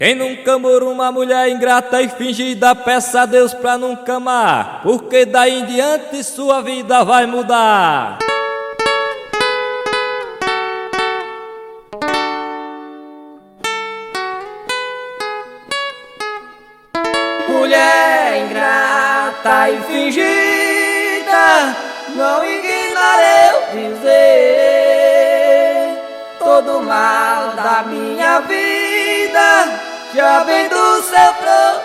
Quem nunca amou uma mulher ingrata e fingida, peça a Deus pra nunca amar, porque daí em diante sua vida vai mudar. Mulher ingrata e fingida, não ignore eu dizer, todo mal da minha vida já vem do seu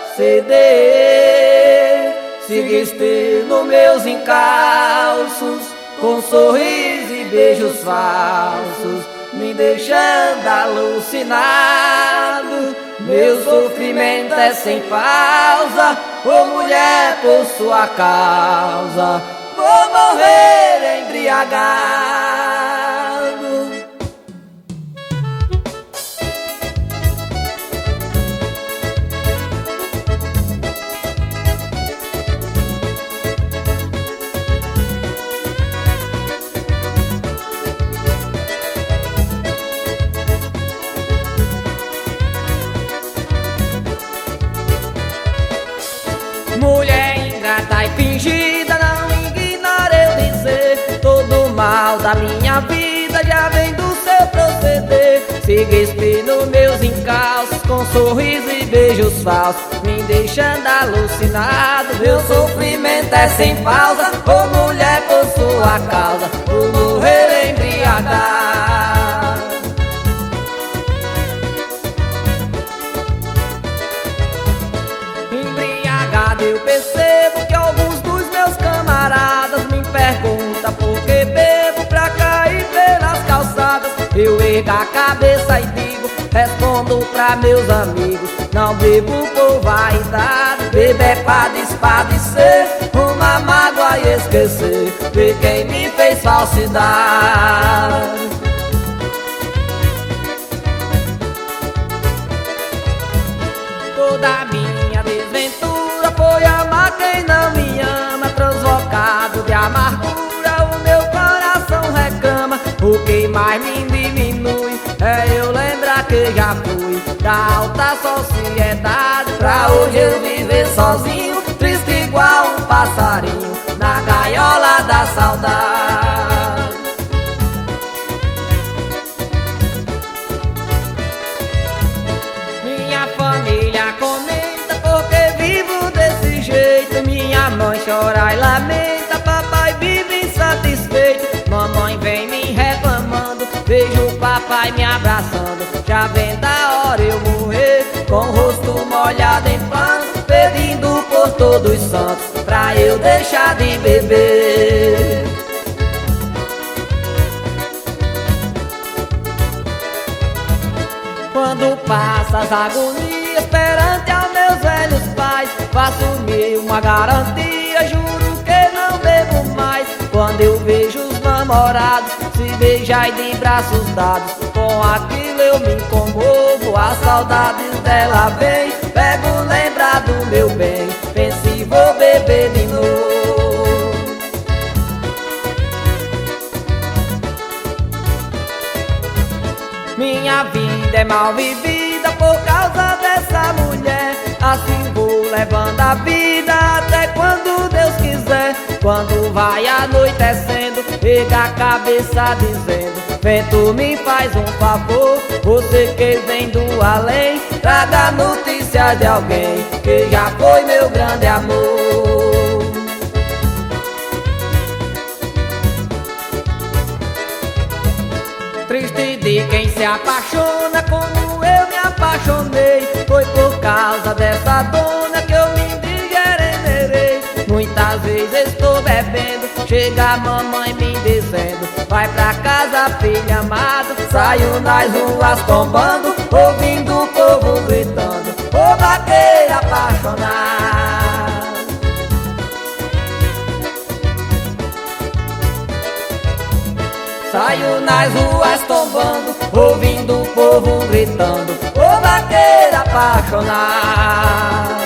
proceder. Seguiste nos meus encalços, com sorrisos e beijos falsos, me deixando alucinado. Meu sofrimento é sem pausa, ô mulher, por sua causa vou morrer embriagado. Mulher ingrata e fingida, não ignore eu dizer, todo mal da minha vida já vem do seu proceder. Seguiste nos meus encalços, com sorriso e beijos falsos, me deixando alucinado. Meu sofrimento é sem pausa, ô mulher, por sua causa vou morrer embriagado. Eu percebo que alguns dos meus camaradas me perguntam por que bebo pra cair pelas calçadas. Eu ergo a cabeça e digo, respondo pra meus amigos, não bebo por vaidade, bebo é pra despadecer uma mágoa e esquecer de quem me fez falsidade. Toda a minha desventura foi amar quem não me ama, transbocado de amargura o meu coração reclama. O que mais me diminui é eu lembrar que já fui da alta sociedade, pra hoje eu viver sozinho, triste igual um passarinho na gaiola da saudade. Minha família comenta porque vivo desse jeito, minha mãe chora e lamenta, papai vive insatisfeito. Mamãe vem me reclamando, vejo o papai me abraçando, já vem da hora eu morrer, com o rosto molhado em pranto, pedindo por todos os santos pra eu deixar de beber. Quando passa as agonias perante aos meus velhos pais, faço-me uma garantia, juro que não bebo mais. Quando eu vejo os namorados se beijar e de braços dados, com aquilo eu me comovo, as saudades dela vem, pego lembrar do meu bem, penso e vou beber de novo. Minha vida é mal vivida por causa dessa mulher, assim vou levando a vida até quando Deus quiser. Quando vai anoitecendo, erga a cabeça dizendo, vento me faz um favor, você que vem do além, traga notícia de alguém que já foi meu grande amor. Triste de quem se apaixona como eu me apaixonei, foi por causa dessa dona que eu me endigerei. Muitas vezes estou bebendo, chega a mamãe me dizendo, vai pra casa filha amada, saio nas ruas tombando, ouvindo o povo gritando, ô vaqueiro apaixonado. Saio nas ruas tombando, ouvindo o povo gritando, ô vaqueiro apaixonado.